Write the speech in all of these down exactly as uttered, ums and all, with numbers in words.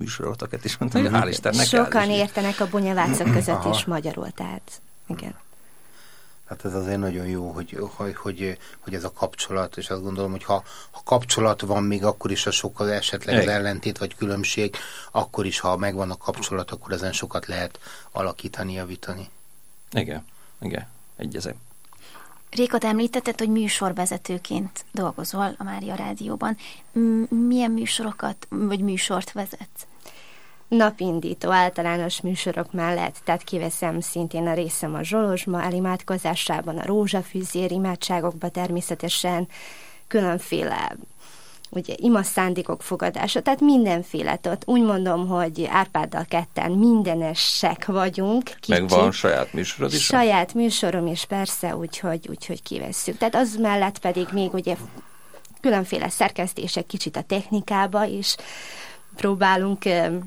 műsorotokat is mondtam, hogy hál' Istennek. Sokan értenek a bonyavácok között is magyarul, tehát igen. Hát ez azért nagyon jó, hogy, hogy, hogy, hogy ez a kapcsolat, és azt gondolom, hogy ha, ha kapcsolat van még akkor is, a sokkal esetleg az ellentét vagy különbség, akkor is, ha megvan a kapcsolat, akkor ezen sokat lehet alakítani, javítani. Igen, igen, egyezem. Réka, te említetted, hogy műsorvezetőként dolgozol a Mária Rádióban. Milyen műsorokat, vagy műsort vezetsz? Napindító általános műsorok mellett, tehát kiveszem szintén a részem a Zsolozsma elimádkozásában, a rózsafűzér imádságokba természetesen, különféle ugye imaszándékok fogadása, tehát mindenféle. Tehát úgy mondom, hogy Árpáddal ketten mindenesek vagyunk. Kicsi. Meg van saját műsorod is? Saját műsorom is persze, úgyhogy, úgyhogy kivesszük. Tehát az mellett pedig még ugye különféle szerkesztések, kicsit a technikába is próbálunk,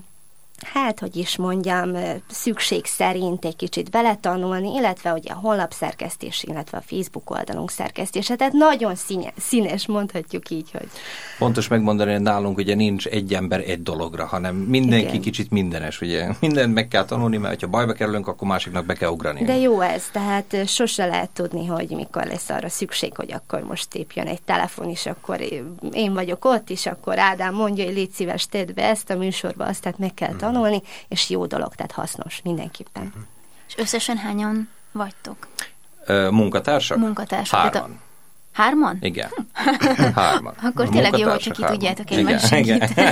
hát, hogy is mondjam, szükség szerint egy kicsit beletanulni, illetve ugye a honlapszerkesztés, illetve a Facebook oldalunk szerkesztése. Tehát nagyon színes, színes, mondhatjuk így, hogy... Fontos megmondani, hogy nálunk ugye nincs egy ember egy dologra, hanem mindenki igen. Kicsit mindenes, ugye. Mindent meg kell tanulni, mert ha bajba kerülünk, akkor másiknak be kell ugrani. De jó ez, tehát sose lehet tudni, hogy mikor lesz arra szükség, hogy akkor most tépjön egy telefon, és akkor én vagyok ott, és akkor Ádám mondja, hogy légy szíves, tedd be ezt a műsorba, azt tehát meg kell tanulni, és jó dolog, tehát hasznos mindenképpen. És összesen hányan vagytok? Ö, munkatársak? Munkatársak. Hárman. A... Hárman? Igen. Hárman. Akkor tényleg jó, hogyha ki tudjátok egymást segíteni.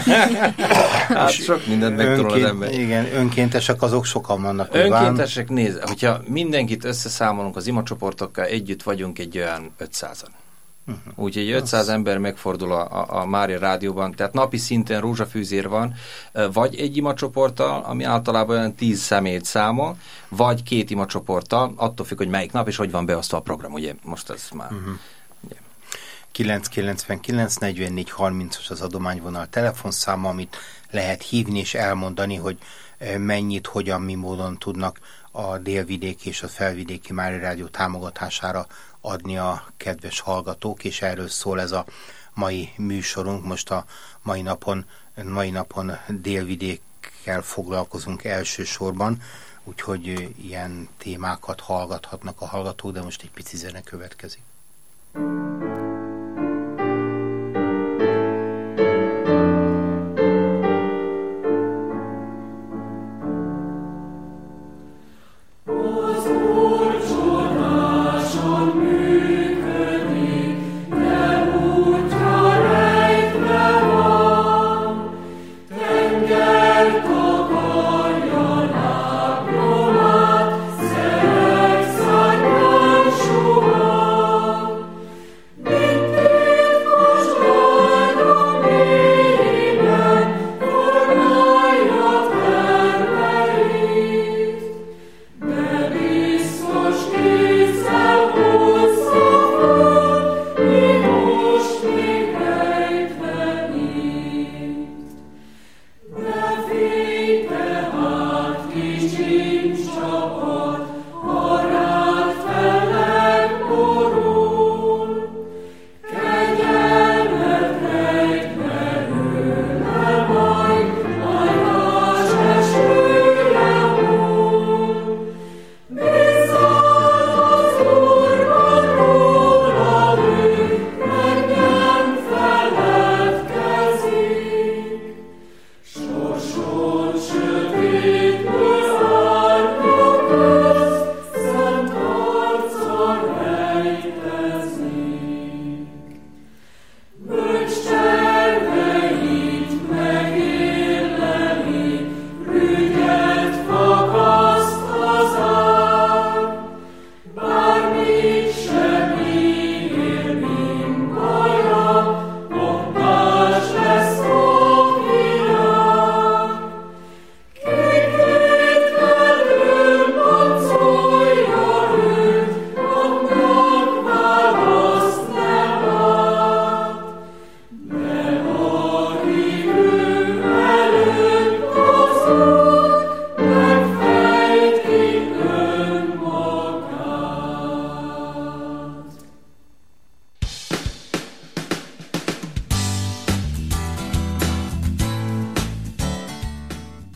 Hát sok mindent megtanul az ember. Igen, önkéntesek azok sokan vannak. Önkéntesek, nézd, hogyha mindenkit összeszámolunk az imacsoportokkal, együtt vagyunk egy olyan ötszázan. Uh-huh. Úgyhogy ötszáz ember megfordul a, a, a Mária Rádióban, tehát napi szinten rózsafűzér van, vagy egy imacsoporttal, ami általában olyan tíz személyt számol, vagy két imacsoporttal, attól függ, hogy melyik nap, és hogy van beosztva a program, ugye most ez már... Uh-huh. Ugye. kilenc kilencvenkilenc negyvennégy harmincas az adományvonal telefonszáma, amit lehet hívni és elmondani, hogy mennyit, hogyan, mi módon tudnak a délvidéki és a felvidéki Mária Rádió támogatására adni a kedves hallgatók, és erről szól ez a mai műsorunk. Most a mai napon, mai napon délvidékkel foglalkozunk elsősorban, úgyhogy ilyen témákat hallgathatnak a hallgatók, de most egy pici zene következik.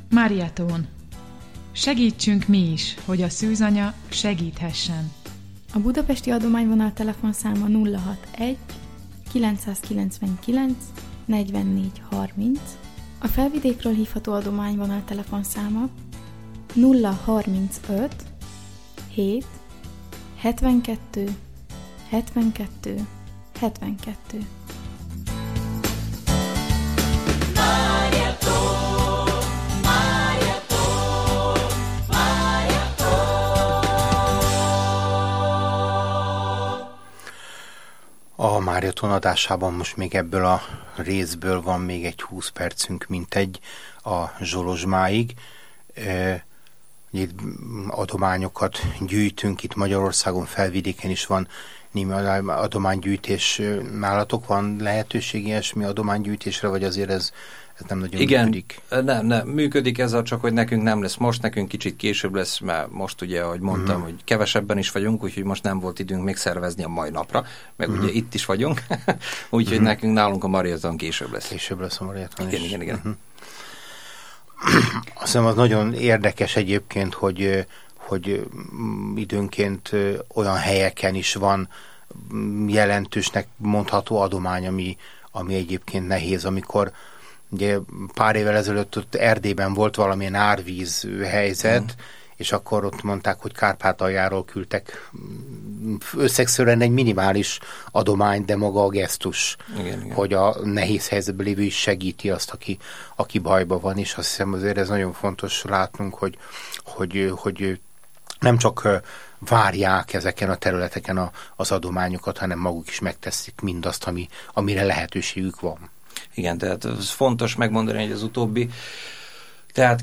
Mariatón. Segítsünk mi is, hogy a szűzanya segíthessen. A budapesti adományvonal telefonszáma nulla hatvanegy kilencszázkilencvenkilenc negyvennégy harminc. A felvidékről hívható adományvonal telefonszáma nulla harmincöt hét hetvenkettő hetvenkettő hetvenkettő. A Mariaton adásában most még ebből a részből van még egy húsz percünk, mint egy a Zsolozsmáig. Itt adományokat gyűjtünk, itt Magyarországon, felvidéken is van némi adománygyűjtés. Nálatok van lehetőség ilyesmi adománygyűjtésre, vagy azért ez, ez nem nagyon Igen, működik? Nem, nem, működik ez, a, csak hogy nekünk nem lesz most, nekünk kicsit később lesz, mert most ugye, ahogy mondtam, uh-huh. hogy kevesebben is vagyunk, úgyhogy most nem volt időnk még szervezni a mai napra, meg uh-huh. ugye itt is vagyunk, úgyhogy uh-huh. nekünk nálunk a Mariaton később lesz. Később lesz a Mariaton igen, is. Igen, igen, igen. Uh-huh. Azt hiszem, az nagyon érdekes egyébként, hogy, hogy időnként olyan helyeken is van jelentősnek mondható adomány, ami, ami egyébként nehéz, amikor ugye pár évvel ezelőtt ott Erdélyben volt valamilyen árvíz helyzet, mm. és akkor ott mondták, hogy Kárpátaljáról küldtek összegszerűen egy minimális adomány, de maga a gesztus, igen, igen. hogy a nehéz helyzetben lévő is segíti azt, aki, aki bajban van, és azt hiszem azért ez nagyon fontos látnunk, hogy, hogy, hogy nem csak várják ezeken a területeken a, az adományokat, hanem maguk is megteszik mindazt, ami, amire lehetőségük van. Igen, tehát ez fontos megmondani, hogy az utóbbi. Tehát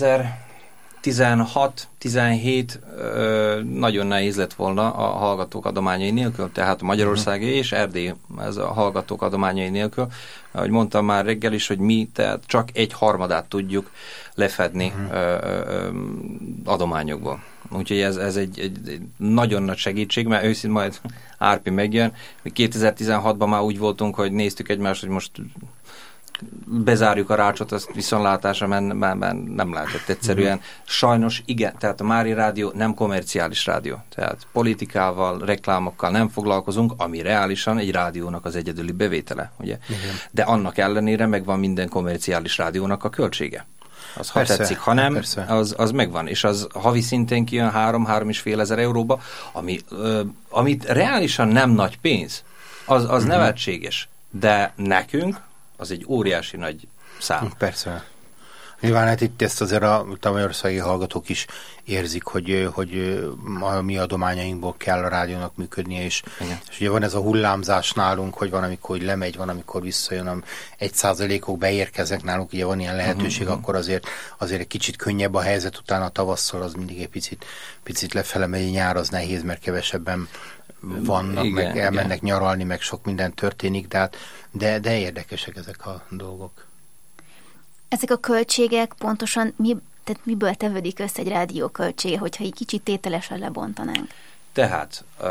kétezer-tizenhat tizenhét nagyon nehéz lett volna a hallgatók adományai nélkül, tehát Magyarországi uh-huh. és Erdély ez a hallgatók adományai nélkül. Ahogy mondtam már reggel is, hogy mi tehát csak egy harmadát tudjuk lefedni uh-huh. ö, ö, adományokból. Úgyhogy ez, ez egy, egy, egy nagyon nagy segítség, mert őszintén majd Árpi megjön. kétezer-tizenhatban már úgy voltunk, hogy néztük egymást, hogy most bezárjuk a rácsot, azt viszontlátásra, mert, mert, mert nem lehetett egyszerűen. Sajnos igen, tehát a Mária Rádió nem komerciális rádió. Tehát politikával, reklámokkal nem foglalkozunk, ami reálisan egy rádiónak az egyedüli bevétele. Ugye? De annak ellenére megvan minden komerciális rádiónak a költsége. Az ha persze, tetszik, ha nem, az, az megvan. És az havi szintén kijön három-három és fél ezer euróba, ami, ö, amit reálisan nem nagy pénz, az, az uh-huh. nevetséges. De nekünk az egy óriási nagy szám. Persze. Nyilván hát itt ezt azért a, a magyarországi hallgatók is érzik, hogy, hogy a mi adományainkból kell a rádiónak működnie, és, és ugye van ez a hullámzás nálunk, hogy van, amikor hogy lemegy, van, amikor visszajön, egy százalékok beérkeznek nálunk, ugye van ilyen lehetőség, uh-huh. akkor azért, azért egy kicsit könnyebb a helyzet, utána tavasszal az mindig egy picit, picit lefele megy, nyár az nehéz, mert kevesebben vannak, igen, meg elmennek igen. nyaralni, meg sok minden történik, de, hát, de, de érdekesek ezek a dolgok. Ezek a költségek pontosan mi, tehát miből tevődik össze egy rádió költsége, hogyha egy kicsit tételesen lebontanánk? Tehát uh,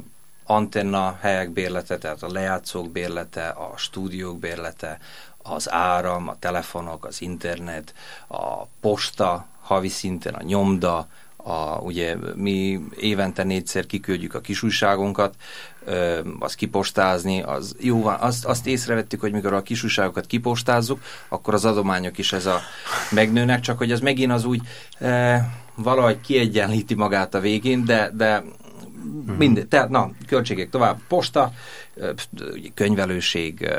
antenna helyek bérlete, tehát a lejátszók bérlete, a stúdiók bérlete, az áram, a telefonok, az internet, a posta, havi szinten a nyomda, a, ugye mi évente négyszer kiküldjük a kisújságunkat, ö, azt kipostázni, az jó van, azt, azt észrevettük, hogy mikor a kisújságokat kipostázzuk, akkor az adományok is ez a megnőnek, csak hogy ez megint az úgy e, valahogy kiegyenlíti magát a végén, de, de minden, tehát na, költségek tovább, posta, könyvelőség,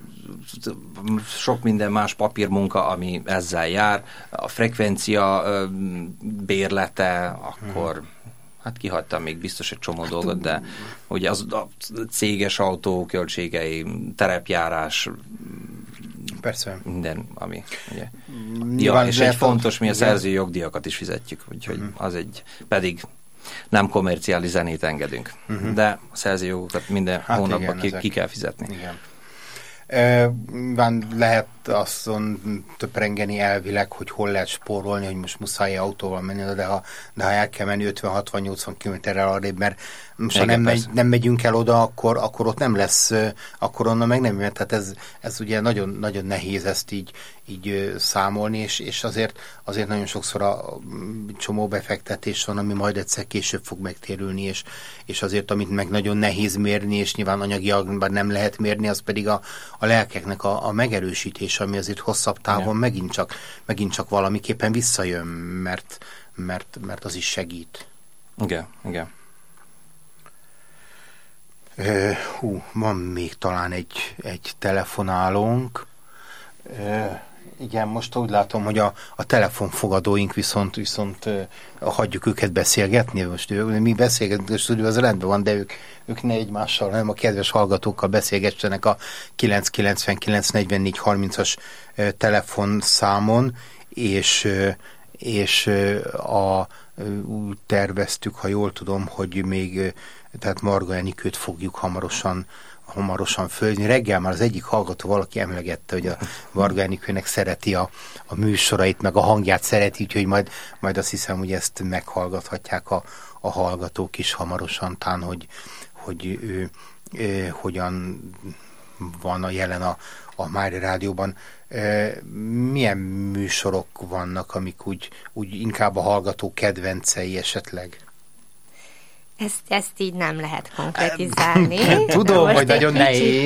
sok minden más papírmunka, ami ezzel jár, a frekvencia bérlete, akkor hát kihagytam még biztos egy csomó dolgot, de ugye az a céges autó költségei, terepjárás, persze. Minden, ami ugye. Ja, és egy fontos, mi a szerzői jogdíjakat is fizetjük, úgyhogy uh-huh. az egy, pedig nem komerciális zenét engedünk, uh-huh. de a szerzői jogokat minden hát hónapban igen, ki, ki kell fizetni. Igen. Uh, lehet itt azon töprengeni elvileg, hogy hol lehet spórolni, hogy most muszáj autóval menni, de ha, de ha el kell menni ötven-hatvan-nyolcvan kilométerrel arrébb, mert most ha nem, megy, nem megyünk el oda, akkor, akkor ott nem lesz, akkor onnan meg nem jön. Tehát ez, ez ugye nagyon, nagyon nehéz ezt így, így számolni, és, és azért, azért nagyon sokszor a csomó befektetés van, ami majd egyszer később fog megtérülni, és, és azért, amit meg nagyon nehéz mérni, és nyilván anyagiakban nem lehet mérni, az pedig a, a lelkeknek a, a megerősítése, ami azért hosszabb távon megint csak, megint csak valamiképpen visszajön, mert, mert, mert az is segít. Igen, igen. Uh, hú, van még talán egy, egy telefonálónk. Uh, igen, most úgy látom, hogy a, a telefonfogadóink viszont, viszont uh, hagyjuk őket beszélgetni. Most ő, mi beszélgetünk, a stúdió az rendben van, de ők, ők ne egymással, hanem a kedves hallgatókkal beszélgessenek a kilenc kilencvenkilenc negyvennégy harmincas uh, telefonszámon, és, uh, és uh, a, uh, úgy terveztük, ha jól tudom, hogy még uh, tehát Marga Enikőt fogjuk hamarosan, hamarosan fölzni. Reggel már az egyik hallgató valaki emlegette, hogy a Marga Enikőnek szereti a, a műsorait, meg a hangját szereti, úgyhogy majd, majd azt hiszem, hogy ezt meghallgathatják a, a hallgatók is hamarosan, tán, hogy, hogy ő, ő, hogyan van a jelen a, a Mária Rádióban. Milyen műsorok vannak, amik úgy, úgy inkább a hallgató kedvencei esetleg? Ezt, ezt így nem lehet konkretizálni. Tudom, most hogy nagyon nehéz.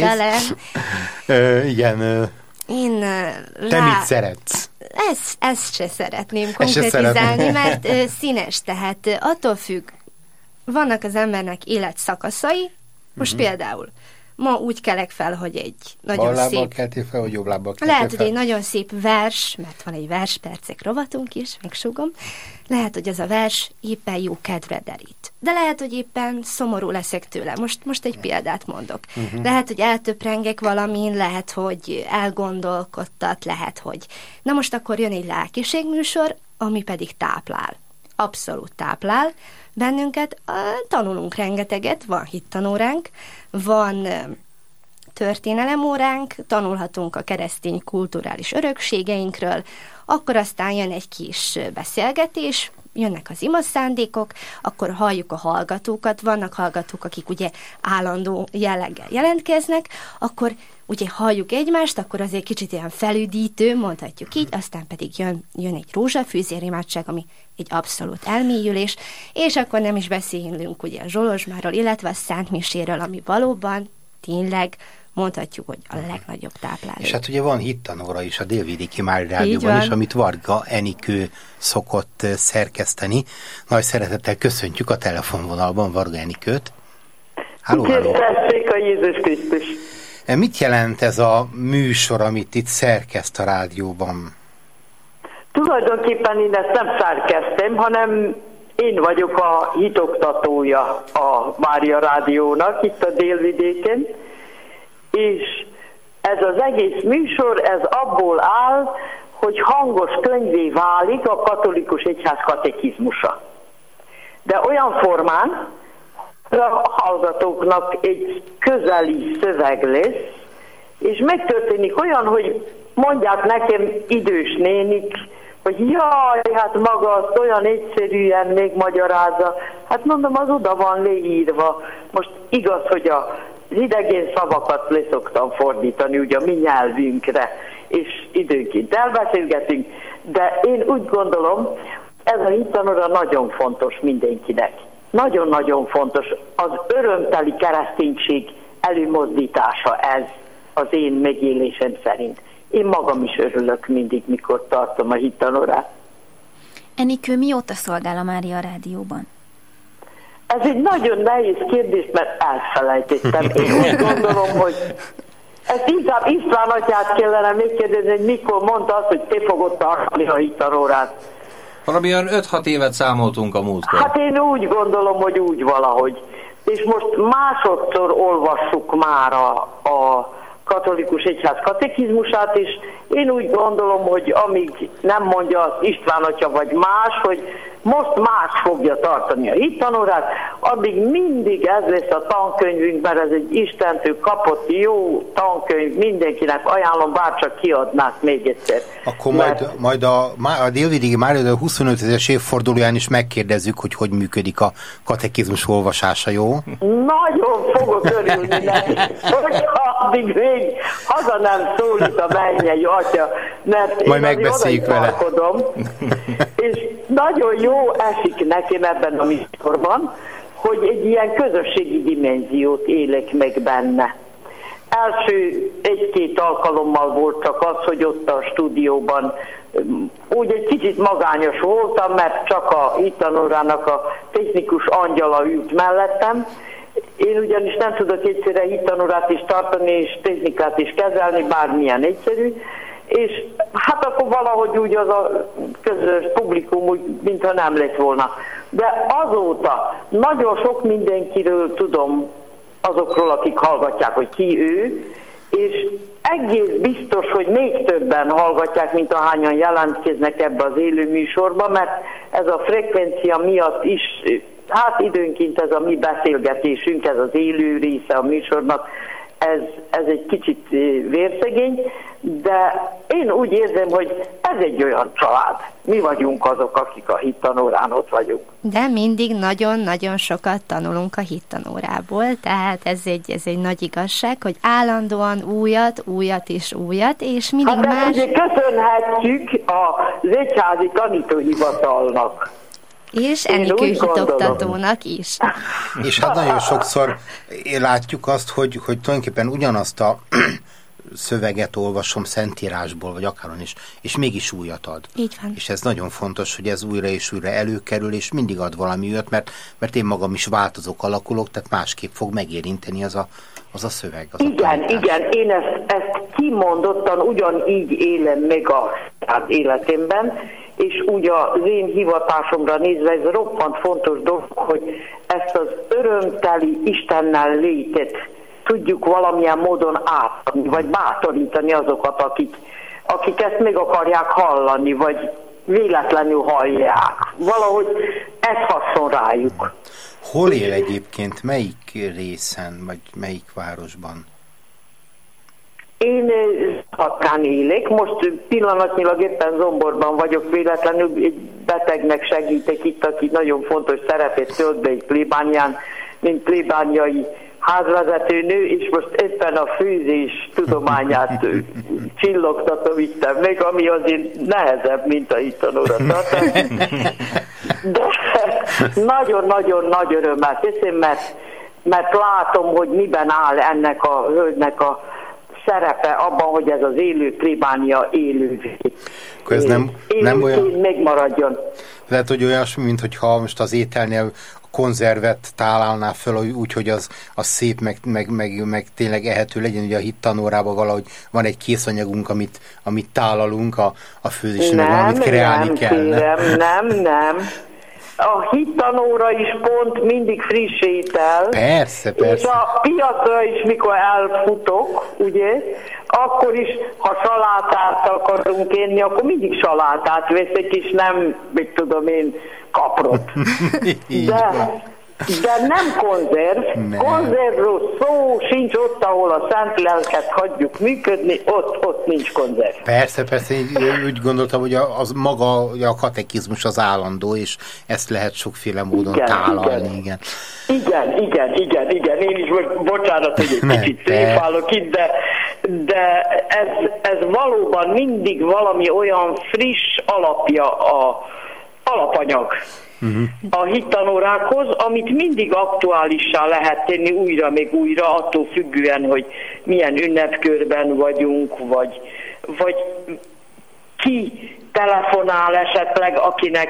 Ö, igen. Ö, Én te rá... mit szeretsz? Ezt, ezt se szeretném konkretizálni, mert ö, színes, tehát ö, attól függ, vannak az embernek életszakaszai, most uh-huh. például ma úgy kelek fel, hogy egy nagyon Bal lábbal szép... keltél fel, vagy jobb lábbal keltél Lehet, fel? hogy egy nagyon szép vers, mert van egy verspercek rovatunk is, megsúgom. Lehet, hogy ez a vers éppen jó kedvre derít. De lehet, hogy éppen szomorú leszek tőle. Most, most egy példát mondok. Uh-huh. Lehet, hogy eltöprengek valamin, lehet, hogy elgondolkodtat, lehet, hogy... Na most akkor jön egy lelkiségműsor, ami pedig táplál. Abszolút táplál bennünket. Tanulunk rengeteget, van hittanóránk, van történelemóránk, tanulhatunk a keresztény kulturális örökségeinkről, akkor aztán jön egy kis beszélgetés, jönnek az imaszándékok, akkor halljuk a hallgatókat, vannak hallgatók, akik ugye állandó jelleggel jelentkeznek, akkor ugye halljuk egymást, akkor azért kicsit ilyen felüdítő, mondhatjuk így, aztán pedig jön, jön egy rózsafűzérimádság, ami egy abszolút elmélyülés, és akkor nem is beszélünk ugye a Zsolozsmáról, illetve a Szentmiséről, ami valóban tényleg mondhatjuk, hogy a legnagyobb tápláló. És hát ugye van hittanóra is a Délvidéki Mária Rádióban is, amit Varga Enikő szokott szerkeszteni. Nagy szeretettel köszöntjük a telefonvonalban Varga Enikőt. Halló, halló! Köszönjük a Jézus Krisztus! Mit jelent ez a műsor, amit itt szerkeszt a rádióban? Tulajdonképpen én ezt nem szerkeztem, hanem én vagyok a hitoktatója a Mária Rádiónak itt a Délvidéken, és ez az egész műsor, ez abból áll, hogy hangos könyvé válik a katolikus egyház katekizmusa. De olyan formán, a hallgatóknak egy közeli szöveg lesz, és megtörténik olyan, hogy mondják nekem idős nénik, hogy jaj, hát maga azt olyan egyszerűen még magyarázza. Hát mondom, az oda van leírva. Most igaz, hogy a az idegen szavakat leszoktam fordítani ugye a mi nyelvünkre, és időnként elbeszélgetünk, de én úgy gondolom, ez a hittanóra nagyon fontos mindenkinek. Nagyon-nagyon fontos. Az örömteli kereszténység előmozdítása ez az én megélésem szerint. Én magam is örülök mindig, mikor tartom a hittanórát. Enikő mióta szolgál a Mária Rádióban? Ez egy nagyon nehéz kérdés, mert elfelejtettem. Én úgy gondolom, hogy ezt inkább István atyát kellene megkérdezni, hogy mikor mondta azt, hogy te fogod tartani a hittanórát. Valamilyen öt-hat évet számoltunk a múltkor. Hát én úgy gondolom, hogy úgy valahogy. És most másodszor olvassuk már a, a katolikus egyház katekizmusát, és én úgy gondolom, hogy amíg nem mondja az István atya vagy más, hogy most más fogja tartani a hittanórát, addig mindig ez lesz a tankönyvünk, mert ez egy Istentől kapott jó tankönyv, mindenkinek ajánlom, bárcsak kiadnák még egyszer. Akkor mert... majd, majd a, a délvidéki Mária huszonötös évfordulóján is megkérdezzük, hogy hogy működik a katekizmus olvasása, jó? Nagyon fogok örülni neki, hogyha addig még haza nem szólít a mennyei atya, mert majd megbeszéljük vele. És nagyon jó esik nekem ebben a műsorban, hogy egy ilyen közösségi dimenziót élek meg benne. Első egy-két alkalommal volt csak az, hogy ott a stúdióban úgy egy kicsit magányos voltam, mert csak a hittanórának a technikus angyala ült mellettem. Én ugyanis nem tudok egyszerre hittanórát is tartani, és technikát is kezelni, bármilyen egyszerű. És hát akkor valahogy úgy az a közös publikum úgy, mintha nem lett volna. De azóta nagyon sok mindenkiről tudom, azokról, akik hallgatják, hogy ki ő, és egész biztos, hogy még többen hallgatják, mint ahányan jelentkeznek ebbe az élő műsorba, mert ez a frekvencia miatt is, hát időnként ez a mi beszélgetésünk, ez az élő része a műsornak, ez, ez egy kicsit vérszegény, de én úgy érzem, hogy ez egy olyan család. Mi vagyunk azok, akik a hittanórán ott vagyunk. De mindig nagyon-nagyon sokat tanulunk a hittanórából, tehát ez egy, ez egy nagy igazság, hogy állandóan újat, újat és újat, és mindig hát más... Hát ugye köszönhetjük az egyházi tanítóhivatalnak. És Enikő hitoktatónak is. És hát nagyon sokszor látjuk azt, hogy, hogy tulajdonképpen ugyanazt a szöveget olvasom szentírásból, vagy akárhol is, és mégis újat ad. Így van. És ez nagyon fontos, hogy ez újra és újra előkerül, és mindig ad valami újat, mert, mert én magam is változok, alakulok, tehát másképp fog megérinteni az a, az a szöveg. Az igen, a igen, én ezt, ezt kimondottan ugyanígy élem meg a hát életemben, és úgy az én hivatásomra nézve ez roppant fontos dolog, hogy ezt az örömteli Istennel létet tudjuk valamilyen módon átadni, vagy bátorítani azokat, akik, akik ezt meg akarják hallani, vagy véletlenül hallják. Valahogy ez haszon rájuk. Hol él egyébként? Melyik részen, vagy melyik városban? Én Zatkán élek, most pillanatnyilag éppen Zomborban vagyok, véletlenül egy betegnek segítek itt, aki nagyon fontos szerepet tölt be egy plébánián, mint plébániai házvezető nő, és most éppen a főzés tudományát csillogtatom itt meg, ami azért nehezebb, mint a hittanóra tartás. De nagyon-nagyon nagy örömmel teszem, mert, mert látom, hogy miben áll ennek a hölgynek a szerepe abban, hogy ez az élő plébánia élővé. Ez nem, nem olyan... megmaradjon. Lehet, hogy olyasmi, mint hogyha most az ételnél konzervet tálálná föl, úgy, hogy az, az szép, meg, meg, meg, meg tényleg ehető legyen. Ugye a hittanórában valahogy van egy készanyagunk, amit, amit tálalunk a, a főzésre, amit kreálni kell. Nem, nem, nem. A hittanóra is pont mindig friss étel. Persze, persze. És a piacra is, mikor elfutok, ugye, akkor is, ha salátát akarunk enni, akkor mindig salátát veszek, és nem, mit tudom én, kaprot. De, de nem konzerv. Nem. Konzervről szó sincs ott, ahol a szent lelket hagyjuk működni, ott, ott nincs konzerv. Persze, persze, én úgy gondoltam, hogy az maga a katekizmus az állandó, és ezt lehet sokféle módon igen, tálalni. Igen. Igen. igen, igen, igen, igen. Én is, bocsánat, hogy egy kicsit szépállok itt, de, de ez, ez valóban mindig valami olyan friss alapja a alapanyag. Uh-huh. A hittanórákhoz, amit mindig aktuálissá lehet tenni újra meg újra, attól függően, hogy milyen ünnepkörben vagyunk, vagy, vagy ki telefonál esetleg, akinek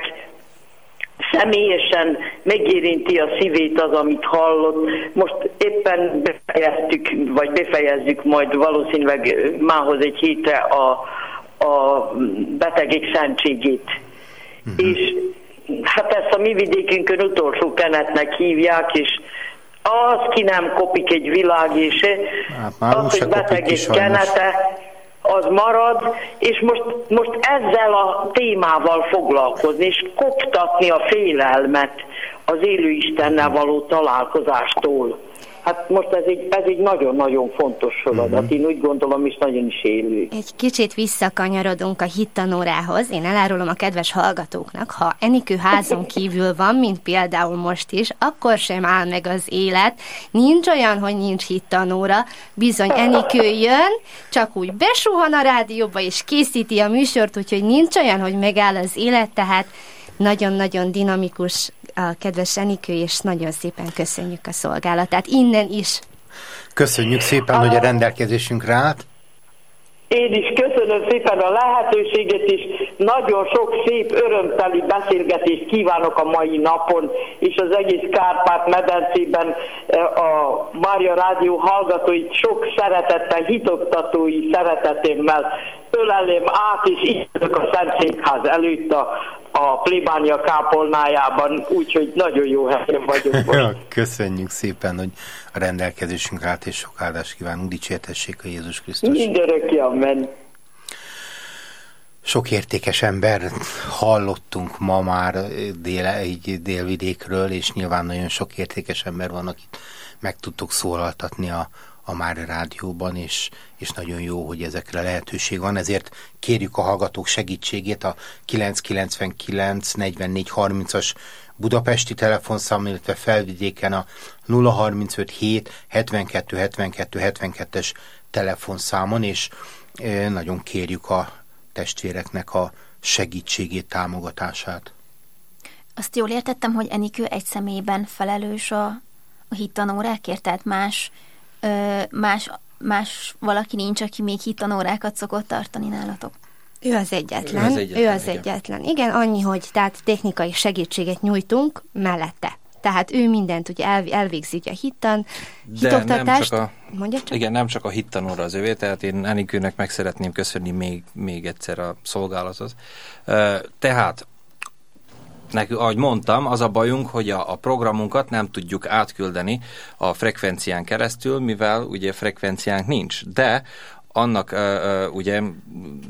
személyesen megérinti a szívét az, amit hallott. Most éppen befejeztük, vagy befejezzük majd valószínűleg mához egy hétre a, a betegek szentségét. Uh-huh. És hát ezt a mi vidékünkön utolsó kenetnek hívják, és Az ki nem kopik egy világ, és hát, az, hogy beteg egy kenete, az marad, és most, most ezzel a témával foglalkozni, és koptatni a félelmet az élő Istennel való találkozástól. Hát most ez egy, ez egy nagyon-nagyon fontos feladat. Uh-huh. Én úgy gondolom, és nagyon is élő. Egy kicsit visszakanyarodunk a hittanórához. Én elárulom a kedves hallgatóknak, ha Enikő házon kívül van, mint például most is, akkor sem áll meg az élet. Nincs olyan, hogy nincs hittanóra. Bizony Enikő jön, csak úgy besuhan a rádióba, és készíti a műsort, úgyhogy nincs olyan, hogy megáll az élet, tehát nagyon-nagyon dinamikus a kedves Enikő, és nagyon szépen köszönjük a szolgálatát. Innen is. Köszönjük szépen, a... hogy a rendelkezésünkre állt. Én is köszönöm szépen a lehetőséget, és nagyon sok szép, örömteli beszélgetést kívánok a mai napon, és az egész Kárpát-medencében a Mária Rádió hallgatóit sok szeretettel, hitoktatói szeretetemmel ölelém át, és így a Szentszékház előtt a, a plébánia kápolnájában, úgyhogy nagyon jó helyen vagyok most. Köszönjük szépen, hogy a rendelkezésünkre állt, és sok áldást kívánunk, dicsértessék a Jézus Krisztus. Mindörökké, amen. Sok értékes ember hallottunk ma már dél, egy délvidékről, és nyilván nagyon sok értékes ember van, akit meg tudtok szólaltatni a, a Mária Rádióban, és, és nagyon jó, hogy ezekre lehetőség van, ezért kérjük a hallgatók segítségét a kilenc kilencvenkilenc negyvennégy harmincas budapesti telefonszám, illetve Felvidéken a nulla harmincöt hét hetvenkettő hetvenkettő hetvenkettes telefonszámon, és e, nagyon kérjük a testvéreknek a segítségét, támogatását. Azt jól értettem, hogy Enikő egy személyben felelős a, a hittanórákért, tehát más, ö, más, más valaki nincs, aki még hittanórákat szokott tartani nálatok? Ő az egyetlen. Ő az egyetlen. Ő az igen. egyetlen. Igen, annyi, hogy tehát technikai segítséget nyújtunk mellette. Tehát ő mindent ugye el, elvégzi ugye a hittan, de hitoktatást. Nem csak a, csak? Igen, nem csak a hittanóra az övé, tehát én Enikőnek meg szeretném köszönni még, még egyszer a szolgálatot. Tehát, nekünk, ahogy mondtam, az a bajunk, hogy a, a programunkat nem tudjuk átküldeni a frekvencián keresztül, mivel ugye frekvenciánk nincs, de annak uh, uh, ugye uh,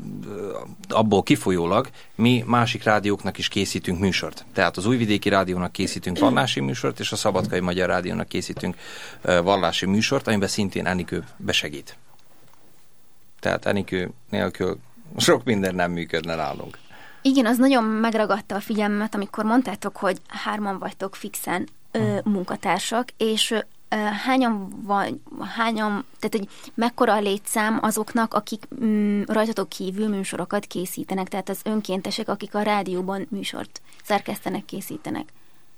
abból kifolyólag mi másik rádióknak is készítünk műsort. Tehát az Újvidéki Rádiónak készítünk vallási műsort, és a Szabadkai Magyar Rádiónak készítünk uh, vallási műsort, amiben szintén Enikő besegít. Tehát Enikő nélkül sok minden nem működne nálunk. Igen, az nagyon megragadta a figyelmemet, amikor mondtátok, hogy hárman vagytok fixen ö, munkatársak, és ö, hányan van, hányan, tehát hogy mekkora a létszám azoknak, akik mm, rajtatok kívül műsorokat készítenek, tehát az önkéntesek, akik a rádióban műsort szerkesztenek, készítenek?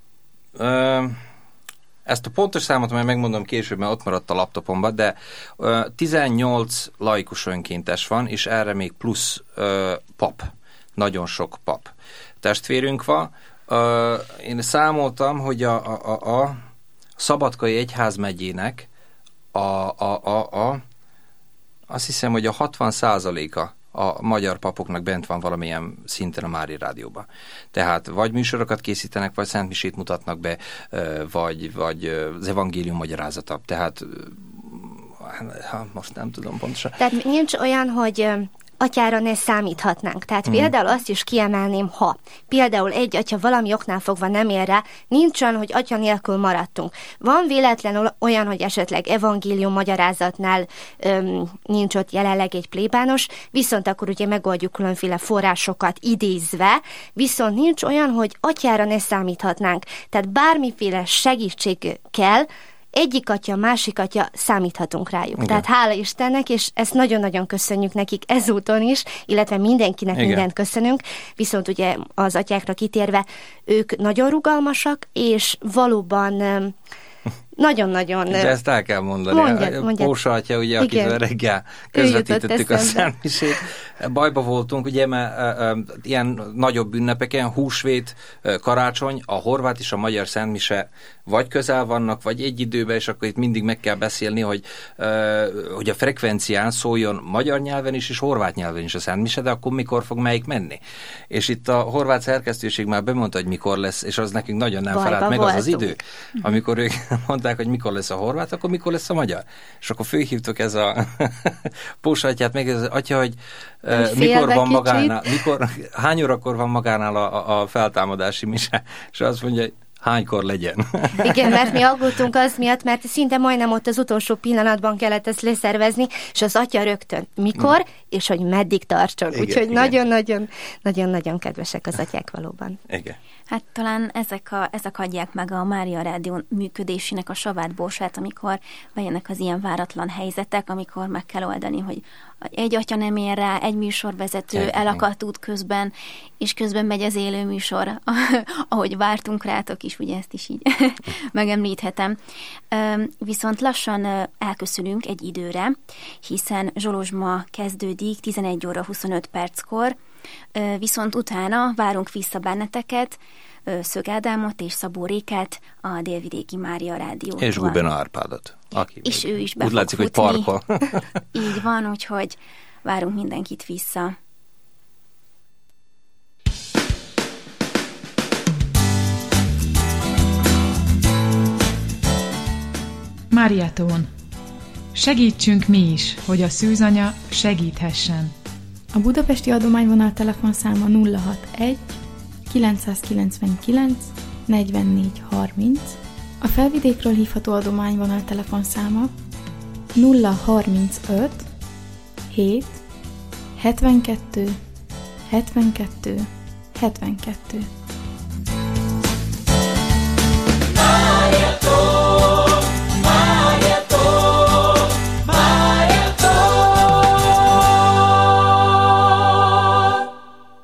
Ö, ezt a pontos számot majd megmondom később, mert ott maradt a laptopomban, de ö, tizennyolc laikus önkéntes van, és erre még plusz ö, pap. Nagyon sok pap. Testvérünk van. Ö, én számoltam, hogy a, a, a, a Szabadkai Egyházmegyének a, a, a, a, azt hiszem, hogy a hatvan százaléka a magyar papoknak bent van valamilyen szinten a Mária Rádióban. Tehát vagy műsorokat készítenek, vagy szentmisét mutatnak be, vagy, vagy az evangélium magyarázata. Tehát most nem tudom pontosan. Tehát nincs olyan, hogy atyára ne számíthatnánk. Tehát hmm. például azt is kiemelném, ha például egy atya valami oknál fogva nem ér rá, nincs olyan, hogy atya nélkül maradtunk. Van véletlenül olyan, hogy esetleg evangélium magyarázatnál öm, nincs ott jelenleg egy plébános, viszont akkor ugye megoldjuk különféle forrásokat idézve, viszont nincs olyan, hogy atyára ne számíthatnánk. Tehát bármiféle segítség kell, egyik atya, másik atya, számíthatunk rájuk. Igen. Tehát hála Istennek, és ezt nagyon-nagyon köszönjük nekik ezúton is, illetve mindenkinek Igen. mindent köszönünk, viszont ugye az atyákra kitérve, ők nagyon rugalmasak, és valóban nagyon-nagyon... De ezt el kell mondani. Mondjad, mondjad. Pósa atya, ugye, akitől reggel közvetítettük a szentmisét, bajba voltunk, ugye, mert e, e, ilyen nagyobb ünnepeken, húsvét, e, karácsony, a horvát és a magyar szentmise vagy közel vannak, vagy egy időben, és akkor itt mindig meg kell beszélni, hogy, e, hogy a frekvencián szóljon magyar nyelven is, és horvát nyelven is a szentmise, de akkor mikor fog melyik menni? És itt a horvát szerkesztőség már bemondta, hogy mikor lesz, és az nekünk nagyon nem Bajba felelt meg az az voltunk. idő, amikor ők mondták, hogy mikor lesz a horvát, akkor mikor lesz a magyar. És akkor fölhívtuk ez a Pósatyát, meg ez az atya, hogy uh, mikor van kicsit. magánál, mikor, hány órakor van magánál a, a feltámadási mise, és azt mondja, hogy hánykor legyen. Igen, mert mi aggódtunk az miatt, mert szinte majdnem ott az utolsó pillanatban kellett ezt leszervezni, és az atya rögtön mikor, mm. és hogy meddig tartson. Igen, Úgyhogy igen. nagyon-nagyon nagyon-nagyon kedvesek az atyák valóban. Igen. Hát talán ezek, a, ezek adják meg a Mária Rádió működésének a savát borsát, amikor bejönnek az ilyen váratlan helyzetek, amikor meg kell oldani, hogy egy atya nem ér rá, egy műsorvezető Igen. elakadt út közben, és közben megy az élő műsor, ahogy vártunk rátok is, ugye ezt is így megemlíthetem. Viszont lassan elköszönünk egy időre, hiszen Zsolozsma kezdődik tizenegy óra huszonöt perckor, viszont utána várunk vissza benneteket, Szög Ádámot és Szabó Rékát a Délvidéki Mária Rádiótól. És Guben Árpádot. Aki és ő is be úgy fog látszik, hogy futni. parkol. Így van, úgyhogy várunk mindenkit vissza. Mariatón. Segítsünk mi is, hogy a szűzanya segíthessen. A budapesti adományvonal telefonszáma nulla hatvanegy kilencszázkilencvenkilenc negyvennégy harminc, a felvidékről hívható adományvonal telefonszáma nulla harmincöt hét hetvenkettő hetvenkettő hetvenkettő.